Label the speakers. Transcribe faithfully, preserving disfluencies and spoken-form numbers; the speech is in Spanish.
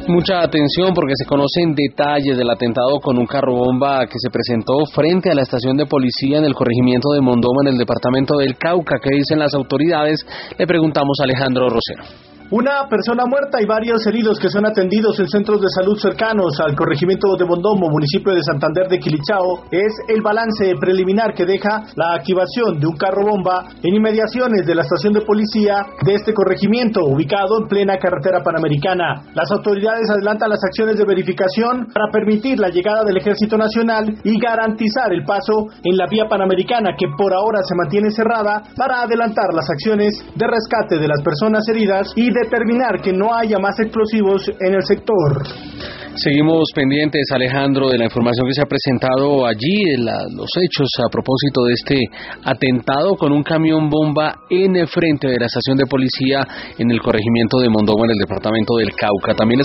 Speaker 1: Mucha atención porque se conocen detalles del atentado con un carro bomba que se presentó frente a la estación de policía en el corregimiento de Mondoma en el departamento del Cauca. ¿Qué dicen las autoridades? Le preguntamos a Alejandro Rosero.
Speaker 2: Una persona muerta y varios heridos que son atendidos en centros de salud cercanos al corregimiento de Mondomo, municipio de Santander de Quilichao, es el balance preliminar que deja la activación de un carro bomba en inmediaciones de la estación de policía de este corregimiento, ubicado en plena carretera panamericana. Las autoridades adelantan las acciones de verificación para permitir la llegada del Ejército Nacional y garantizar el paso en la vía panamericana, que por ahora se mantiene cerrada, para adelantar las acciones de rescate de las personas heridas y de determinar que no haya más explosivos en el sector.
Speaker 1: Seguimos pendientes, Alejandro, de la información que se ha presentado allí, de la, los hechos a propósito de este atentado con un camión bomba en el frente de la estación de policía en el corregimiento de Mondoma, en el departamento del Cauca. También